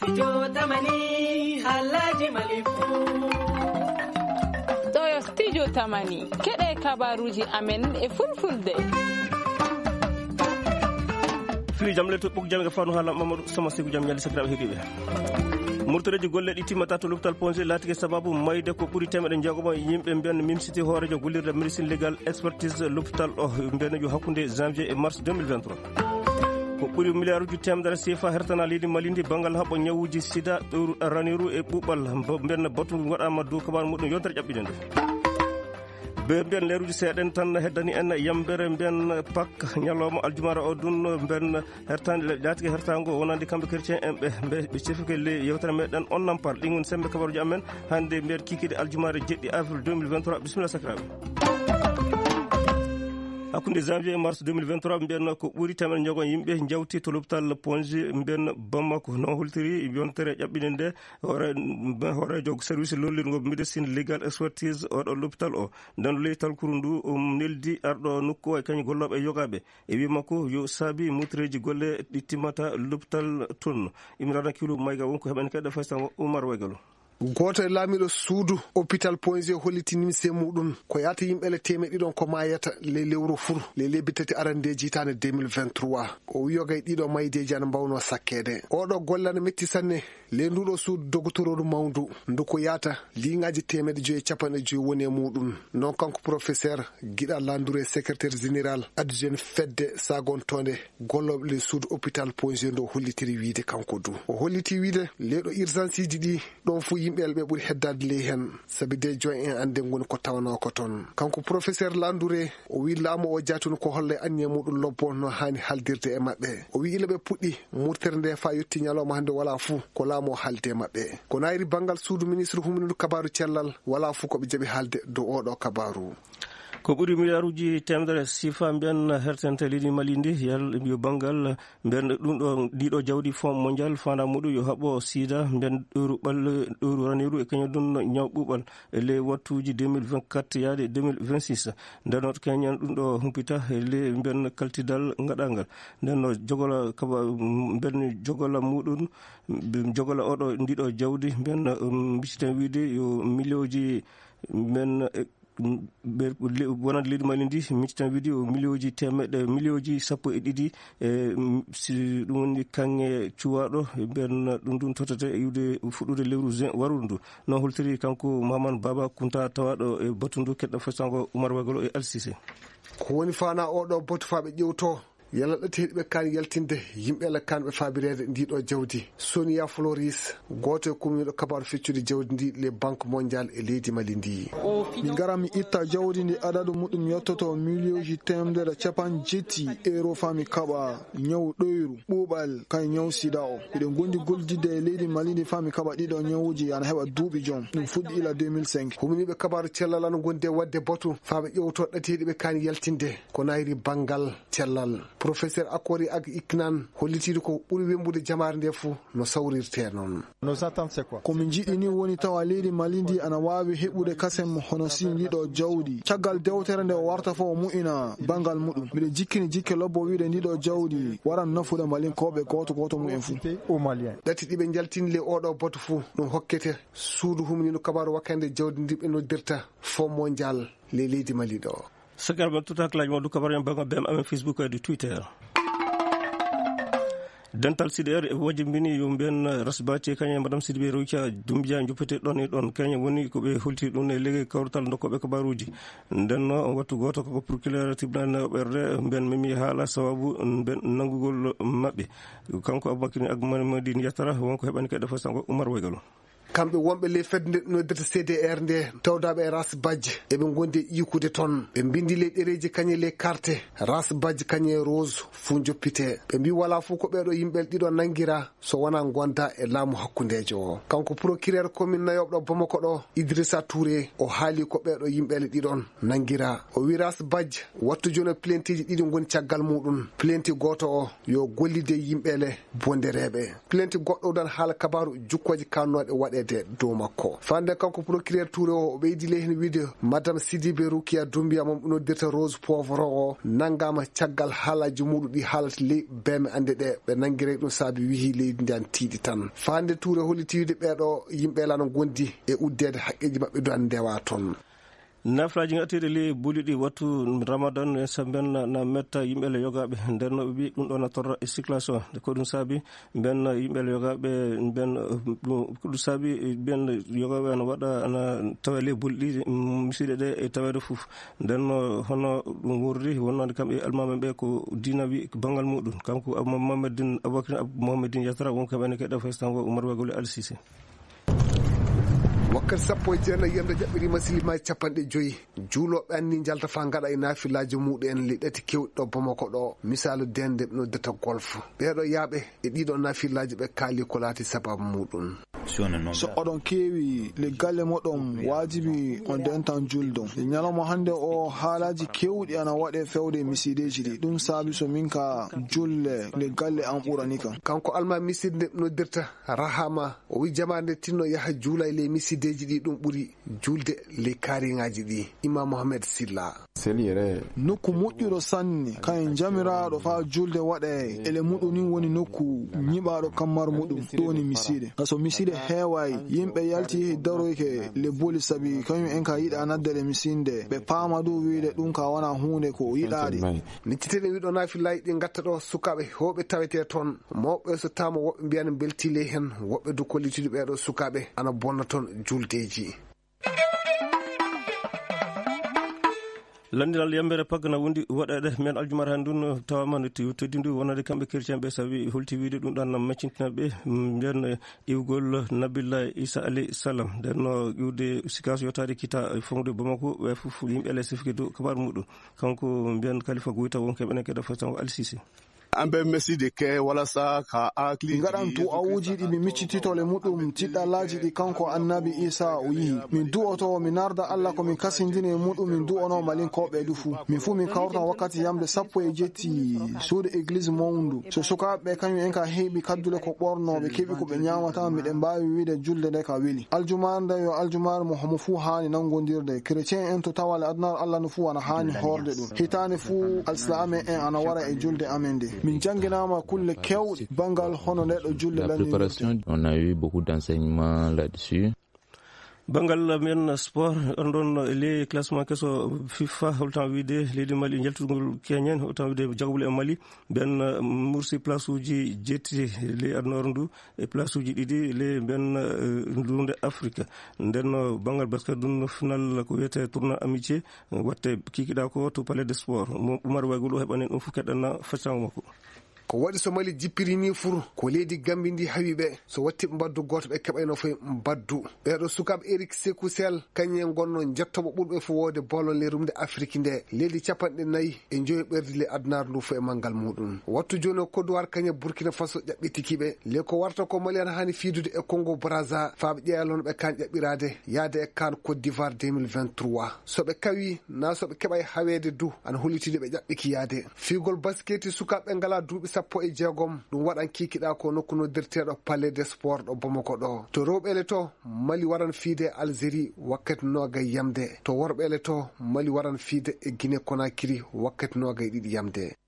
ɗo yo studio tamani keɗe kabaruji amen e fulfulde. fili jam le to ɓog jam ga fanu hala Mamadou Sama Sigu jam ñalli sakiraɓe heeɗiɓe. murtoreji golle ɗi timmata to l'hôpital Ponge laatike sababu mayde ko ɓuri temeɗe jeegom yimɓe mbiyan mimsiti hoorejo gollirde médecine légal expertise l'hôpital o mbiyanejo hakkude janvier et mars 2023 ko ɓuri milliard uji temedere CFA hertana leydi Malindi banggal haɓɓo ñawuji sida raniru e ɓuuɓal mbiyan batu waɗama dow kabaru muɗum yontere ƴaɓɓide nde ɓe mbiyan leeruji seeɗen tan heddani en yambere mbiyan pak ñalawma aljumara o ɗum mbiyan hertande jatike hertango wonande kamɓe chrétien en ɓe cefike le yewtere meɗen on nampar ɗin woni sembe kabaruji amen hande mbiyan kikiɗe aljumare jeɗɗi avril 2023 bisimilla sakiraɓe. hakkunde janvier et mars 2023 mbiyan ko ɓuri temeɗe jogon yimɓe jawti to l'hôpital Ponge mbiyan Bamako non hultiri yontere ƴaɓɓinde nde horejo service lollirgo médecine légal expertise oɗo l'hôpital o nden ley talkuru ndu neldi arɗo nokku o e kañum golloɓe e yogaɓe e wi makko yo saabi mutreji golle ɗi timmata l'hôpital toon imrana kilu mayga wonko heɓani kadi faysan Oumar Waygalo. goto e laamiɗo suudu hôpital Ponge hollitini se muɗum ko yata yimɓele temeɗiɗon ko mayata le lewru fur le lebbi tati arandeji hitande 2023 o wiyogay ɗiɗo maydeji ana mbawno sakkede oɗo golle ana metti sanne le nduɗo suudu dogotororu mawdu ndu ko yata liŋaji temeɗe joyi capanɗe joyi woni e muɗum non kanko professeur Guiɗa Landouré secrétaire général adjoint fedde sagontonde golloɓe le suudu hôpital Ponge ndo hollitiri wiide kanko du o holliti wiide leɗo urgence ji ɗi ɗon fu yimɓe ɓe ɓuri heddade ley hen saabi de joyi en ande goni ko tawno ko toon kanko professeur Landouré o wi laamu o jatunu ko holle anni e muɗum lobbo no hani haldirde e mabɓe o wi ile ɓe puɗɗi murtere nde fa yetti ñalawma hande wala fou ko laamu o haalde mabɓe ko nayri banggal suudu ministre humnude kabaru cellal wala fou koɓe jaaɓi haalde dow oɗo kabaru ko ɓuri milliard uji temedere CFA mbiyan hertante leydi Malindi yo banggal mbiyan ɗum ɗo ɗiɗo jawdi fond mondial fanda muɗum yo haɓɓo sida mbiyan ɗoru raniru e kañum ɗum ñaw ɓuuɓal e ley wattuji 2024 yaade 2026 nden no keñan ɗum ɗo humpita e ley mbiyan kaltidal gaɗangal nden no jogola kaba mbiyan jogola muɗum jogola oɗo ndiɗo jawdi mbiyan mbiciten wiide yo millioji mbiyan wonande leydi Malindi miccitan wiide o millioji sappo e ɗiɗi si ɗum woni kanŋe cuwaɗo mbiyan ɗum ɗum tottate e yiwde fuɗɗude lewru juin warudu ndu non holtiri kanko Mamadou Baba Kunta tawaɗo e batu ndu keɗɗo fasango Oumar Waygalo e Alcissé ko woni fana oɗo batu faɓe ƴewto yalla ɗati heɗiɓe kan yaltinde yimɓele kanɓe fabirede ndiɗo jawdi Sonia Floris goto e kummiɗo kabaru feccude jawdi ndi les banque mondial e leydi Malindi mi gara mi itta jawdi ndi adadu muɗum yettoto millioji temedere capan jetti euro fami kaɓa ñaw ɗoyru ɓuuɓal kan ñaw sida o eɗen gondi goldide e leydi Malindi fami kaɓa ɗiɗo ñawuji ana heɓa duuɓi joom ɗum fuɗɗi ila 2005 humniɓe kabaru cellal ana gondi e wadde batu faaɓe ƴewto ɗati heɗiɓe kan yaltinde ko nayri banggal cellal professeur Akori Ag Iknan hollitiɗo ko ɓuri wembude jamare nde fou no sawrirte noon komin jiɗi ni woni tawa leydi Malindi ana wawi heɓude kasem hono sindiɗo jawdi caggal dewtere nde o warta fo o mu'ina bangal muɗum mbiɗe jikkini jikke lobbo wiide ndiɗo jawdi waran nafude malinkoɓe goto mu'en fou ɗati ɗiɓe jaltinle oɗo batu fou ɗum hokkete suudu humnino kabaru wakkande jawdi ndi ɓe noddirta fond mondial le leydi Mali ɗo sagar ban tuta klaaj mo du kabar yam banga bem amen Facebook e du Twitter dental CDR e wajimbini yo mbiyan rasbati kanya madame Sidibé Rokia Doumbia juppete ɗon e ɗon kanya woni ko ɓe hulti ɗum e legge kawtal dokkoɓe kabaruji nden no wattu goto ko procureur tribunal ɓerde mbiyan mimi haala sababu mbiyan nangugol maɓɓe kanko Aboubacry Agmadine Yattara wonko heɓani kadi fasango Oumar Waygalo kamɓe wonɓe ley fedde nde noddata CDR nde tawdaɓe e ras badje eɓe gondi e ikude toon ɓe bindi ley ɗereji kañe ley carte ras badje kañe rose fuu joppite ɓe mbi wala fuu ko ɓeɗo yimɓel ɗiɗo nanguira so wona gonda e laamu hakkudejo o kanko procureur commune nayoɓɗo Bamako ɗo Idrissa Touré o haali ko ɓeɗo yimɓele ɗiɗon nanguira o wi ras badje wattu joni plainte ji ɗiɗi goni caggal muɗum plainte goto o yo gollide yimɓele bondereɓe plainte goɗɗo dan haala kabaru jukkoje kannoɗe waɗede wiyede dow makko. Fande kanko procureur Touré o ɓeydi le hen wiide madame Sidibé Rukia Doumbia mom noddirta Rose Poivre o nangama caggal haalaji muɗum ɗi haalata ley beme ande ɗe ɓe nangguire ɗum saabi wihi leydi ndi an tiiɗi tan. Fande Touré holliti wiide ɓeɗo yimɓe lano gondi e uddede haqqeji mabɓe do an ndewa toon. naflaji gatiri li buliɗi wattu ramadan e samben na metta yimɓele yogaɓe nden no ɓe mbi ɗum ɗo na torra e circulation ko ɗum saabi ben yimɓele yogaɓe ben ɗum saabi ben yogaɓe ana waɗa ana tawa le buliɗi misiɗe ɗe e tawede fof nden no hono ɗum wurri wonnode kamɓe almame ɓe ko dina wi banggal muɗum kanko Mamadine Aboubacry Mohamedine Yatara wonko kaɓene keɗa festango Oumar Wagoli Al Cissé. wakkati sappo e jeenayi yimɓe jaɓɓiri masilimaji 50 juuloɓe anni jalta fa gaɗa e naafilaji muɗum le ɗati kewɗi ɗo Bamako ɗo misalu dende ɓe noddata golf ɓeɗo yaaɓe e ɗiɗo naafilaji ɓe kaali ko laati sababu muɗum. so oɗon keewi le galle moɗon wajibi on dentan juldon e ñalawma hande o haalaji kewɗi ana waɗe fewde misideji ɗi ɗum saabi so min ka julle le galle an ɓurani kam. kanko alma miside nde noddirta Rahama o wi jamande tinno yaha juula e ley misideji ɗi ɗum ɓuri julde ley kaariŋaji ɗi. Imam Mohamed Silla nokku moƴƴuɗo sanni kayen jamiraɗo fa julde waɗe ele muɗum ni woni nokku ñiɓaɗo kammar muɗum ɗo woni miside so miside heeway yimɓe yalti yehi daroyke le boli sabi kañum en ka yiɗa naddere misinde ɓe paama dow wiide ɗum ka wona hunde ko yiɗaɗi. nicciteɗe wiɗo naafilaji ɗi gatta ɗo sukaɓe hoɓe tawete toon mawɓe so tama woɓɓe mbiyana beltile hen woɓɓe du kollitude ɓeɗo sukaɓe ana bonna toon juldeji. landinal yambere pagna wondi waɗede men aljumar han ɗum tawama no teddi ndu wonade kamɓe chrétien ɓe sabi holti wiide ɗum ɗan maccintinaɓe nden iwgol Nabilla Issa alayhi salam nden no iwde sikas yotade kita fonde Bamako ɓe fof yimɓe ele sifki dow kabaru muɗum kanko mbiyan Khalifa Goita won keɓene keɗa fatango Al Cissé. ambe meside ke wala sa ka akli ngaɗan tu awuji ɗi mi miccititole muɗum tiɗɗalaji ɗi kanko annabi Isa o yihi min du'oto mi narda Allah ko min kasindini e muɗum min du'ono malin koɓe du fu min fu min kawtan wakkati yamde 17 suude église mawndu so sukaɓe kañum en ka heeɓi kaddule ko ɓornoɓe keeɓi ko ɓe ñamata miɗen mbawi wiide julde nde ka weeli aljumar nde yo aljumar mo homo fu hani nangodirde chrétien en to tawale adnar Allah no fu ana hani horde ɗum hitande fu alsilame en ana wara e julde amen nde min janginama kulle kewɗe bangal hono neɗɗo julle la préparation on a eu beaucoup d'enseignements là-dessus. bangal men sport on ɗon le classement keso FIFA holtan wiide leydi Mali jaltugol keñen holtan wiide jagobule e Mali ben mursi place uji jetti le adnor ndu e place uji ɗiɗi le ben ndunde Afrique nden bangal basket ɗum final ko wiyete tournoi amitié watte kikiɗa ko to palais de sport Oumar Wagolo heɓanen ɗum fof keɗanna faccango makko. ko waɗi so Mali jippiri ni furu ko leydi Gambi ndi hawi ɓe so watti mbaddu goto ɓe keɓayno foye mbaddu ɓeɗo sukaɓe Eric Sékou Sel kañum gonno jettoɓo ɓurɓe fo wode bolon le rumde Afrique nde leydi 4 e joyi ɓerdi le adnar ndu fo e manggal muɗum wattu joni o Côte d'Ivoire kañum Burkina Faso ƴaɓɓitikiɓe le ko warta ko Mali an hani fiidude e Congo Brazza faaɓe ƴeelono ɓe kan ƴaɓɓirade yaade e kan Côte d'Ivoire 2023 soɓe kawi na soɓe keɓay hawede du ana hollitude ɓe ƴaɓɓiki yaade figol basketi sukaɓe ngala duuɓi 16 ɗum waɗan kikiɗa ko nokku noddirteɗo palais des sports ɗo Bamako ɗo to rewɓele to Mali waran fiide Algérie wakkati nogay yamde to worɓele to Mali waran fiide e Guinée Conakry wakkati nogay ɗiɗi yamde.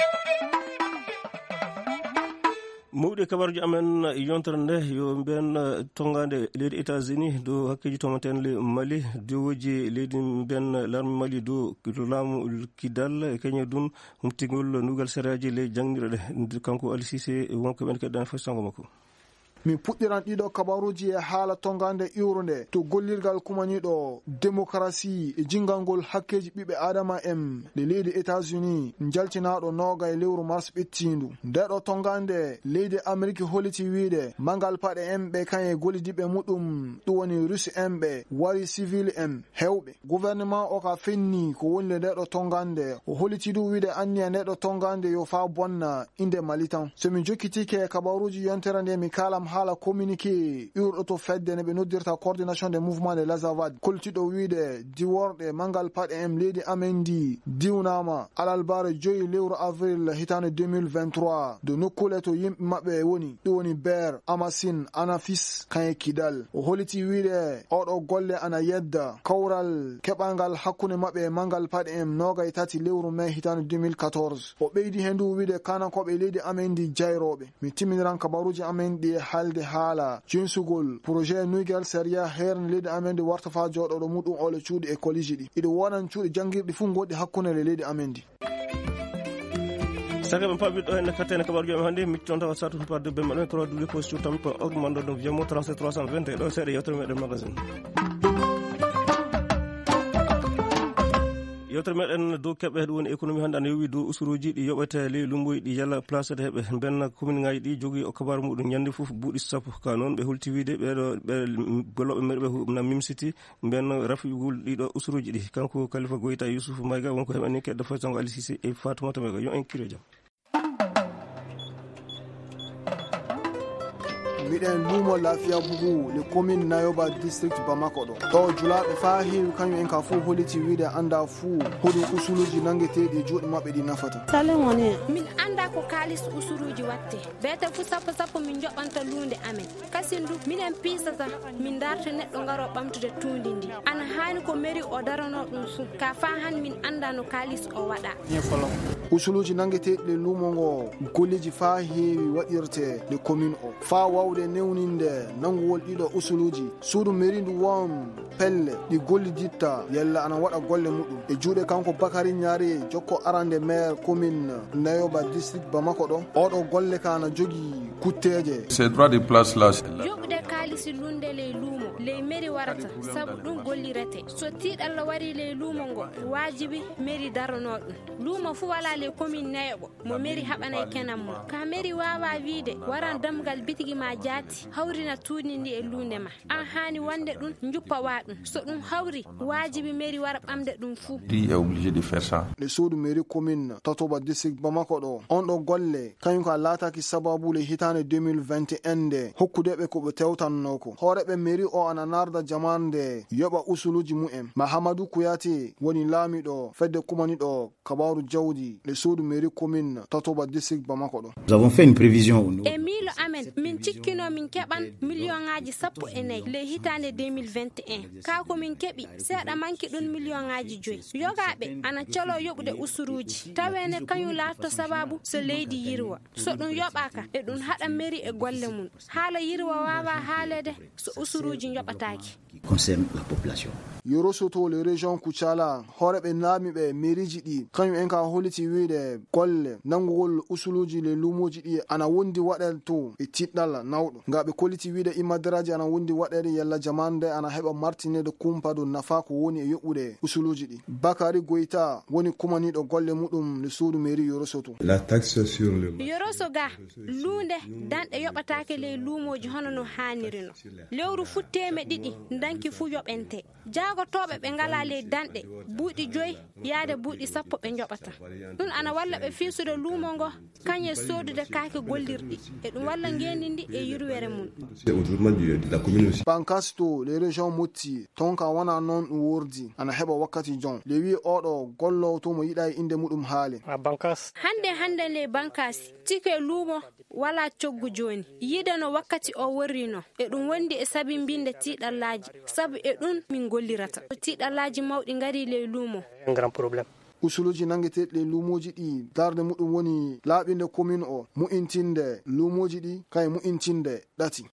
mawɗi kabaruji amen yontere nde yo mbiyen tongade leydi États-Unis do hakkeji tomaten le Mali diwoji leydi mbiyen larme Mali do laamu kidal keñe ɗum humtigol nugal séréaji le jangniɗe kanko Ali Cissé wonko ɓen keɗɗani fasango makko. min puɗɗiran ɗiɗo kabaruji e haala tongande iwrude to gollirgal kumaniɗo démocratie e jingalngol hakkeji ɓiɓɓe adama en nde leydi États-Unis jaltinaɗo noga e lewru mars ɓettindu ndeɗo tongande leydi Amérique holliti wiide mangal paɗe en ɓe kañe gollidiɓe muɗum ɗum woni russe en ɓe wari civil en hewɓe gouvernement o ka fenni ko woni ndeɗo tongande o holliti du wiide anniya ndeɗo tongande yo fa bonna inde Mali tan somin jokkitike kabaruji yontere nde mi kalam hala communiqué urɗo to fedde ne ɓe noddirta coordination des mouvements de l'Azawad koltiɗo wiide diworɗe mangal paɗe em leydi amen ndi diwnama alalbare 5 lewru avril hitande 2023 do nokkule to yimɓe maɓɓe woni ɗi woni Ber, Amasin, Anafis kanye Kidal. O holiti wiide oɗo golle ana yedda kawral keɓangal hakkunde maɓɓe mangal paɗe em 23 lewru mai hitande 2014. O ɓeydi hendu wiide kanankoɓe leydi amen ndi jayroɓe. Mi timiniran kabaruji amen ɗi halde haala jinsugol projet Nugel Seria herne leydi amen ndi warta fa joɗoɗo muɗum ole cuuɗi e college ɗi. Iɗo wonan cuuɗi jangirɗi fu goɗɗi hakkunde leydi amen ndi. saka ɓe paɓiɗo henne kattene kabaruji amen hannde micci toon tawa satu par de maɗen 3 position tammi po augmente ɗum viyamo 37 320 ɗo seeɗa yewtere meɗen magasin yewtere meɗen dow keɓe ɗum woni économie hannde ana yowi dow usuruji ɗi yoɓete ley lumboyi ɗi yalla placé de heɓe benna commune ngaji ɗi jogui o kabaru muɗum ñande foof buuɗi sappo ka noon ɓe hulti wiide ɓeɗo ɓe golloɓe meɗe ɓe na mimsiti ben rafigol ɗiɗo usuruji ɗi kanko Khalifa Goyta Youssouf Mayga wonko heɓani keɗɗo foy tango Ali Cissé e Fatoumata Mega yo en kiro jaam miɗen lumo lafiya bugu le commune Nayoba district Bamako ɗo julaɓe fa heewi kañum en ka fu holiti wiide anda fu hoɗum usuluji nangueteɗi juuɗe mabɓe ɗi nafata salen woni min anda ko kalis usuruji watte bete fu sappo min joɓanta lunde amen kasindu minen pisata min darta neɗɗo garo ɓamtude tundi ndi ana hani ko mairie o darano ɗum fu ka fa han min anda no kalis o waɗa usuluji nangueteɗi le lumo ngo golleji fa heewi waɗirte le commune o fa wawde newninde nanguwol ɗiɗo usuluji suudu mairie ndu won pelle ɗi golliditta yalla ana waɗa golle muɗum e juuɗe kanko Bakary Ñaari jokko arande maire commune Nayoba district Bamako ɗo oɗo golle ka ana jogui kutteje ces droits de place là yoɓude kalisi lunde ley luumo ley mairie warata saabu ɗum gollirete so tiiɗalla wari ley luumo ngo wajibi mairie darano ɗum luumo fu wala ley commune Nayoba mo mairie haɓanay kenan mo ka mairie wawa wiide waran damgal bitigi ma jaati hawrina tuudi ndi e lunde ma an hani wande ɗum juppa wa ɗum so ɗum hawri wajibi mairie wara ɓamde ɗum fu est obligé de faire ça le suudu mairie commune Tatoba district Bamako ɗo on ɗo golle kañum ka laataki sababu le hitande 2021 nde hokkudeɓe koɓe tewtanno ko hooreɓe mairie o ana narda jamande yoɓa usuluji mu'en Mahamadou Kouyaté woni laamiɗo fedde kumaniɗo kabaru jawdi le suudu mairie commune Tatoba district Bamako ɗo nous avons fait une prévision e miilo amen min cikkino min keɓan million ngaji 14 le hitande 2021 ka ko min keɓi seeɗa manki ɗum million ngaji 5 yogaɓe ana calo yoɓude usuruji tawene kañum laatto sababu so leydi yirwa so ɗum yoɓaka e ɗum haɗa mairie e golle mum haala yirwa wawa haalede so usuruji joɓataki concerne la population Yoro Soto le région Kuchala horeɓe laamiɓe mairiji ɗi kañum en ka holiti wiide golle nangugol usuluji le lumoji ɗi ana wondi waɗel to e tiɗɗal nawɗo nga ɓe koliti wiide immadaraji ana wondi waɗede yalla jamande ana heɓa martinede kumpado nafa ko woni e yoɓɓude usuluji ɗi Bakary Goyta woni kumaniɗo golle muɗum le suudu mairie Yoro Soto la taxe sur le Yoro Soga lunde danɗe yoɓatake le lumoji hono no hanirino lewru fu 200 danki fu yoɓente jagotoɓe ɓe ngala ley danɗe buuɗi 5 yaade buuɗi 10 ɓe joɓata ɗum ana walla ɓe fiisude luumo ngo kañe soodude kaake gollirɗi e ɗum walla ngendi ndi e yurwere mum Bankasto les régions motti tonka wana non ɗum wordi ana heɓa wakkati jon le wi oɗo gollo to mo yiɗa inde muɗum haale hande le bankasi tike luumo wala coggu joni yidano wakkati o worrino e ɗum wondi e sabi mbinde tiɗallaji sabu e ɗum min gollirata tiɗallaji mawɗi ngari le luumo grand problème usuluji nangueteɗi le lumoji ɗi darde muɗum woni laaɓinde commune o mu'intinde lumoji ɗi kay mu'intinde ɗati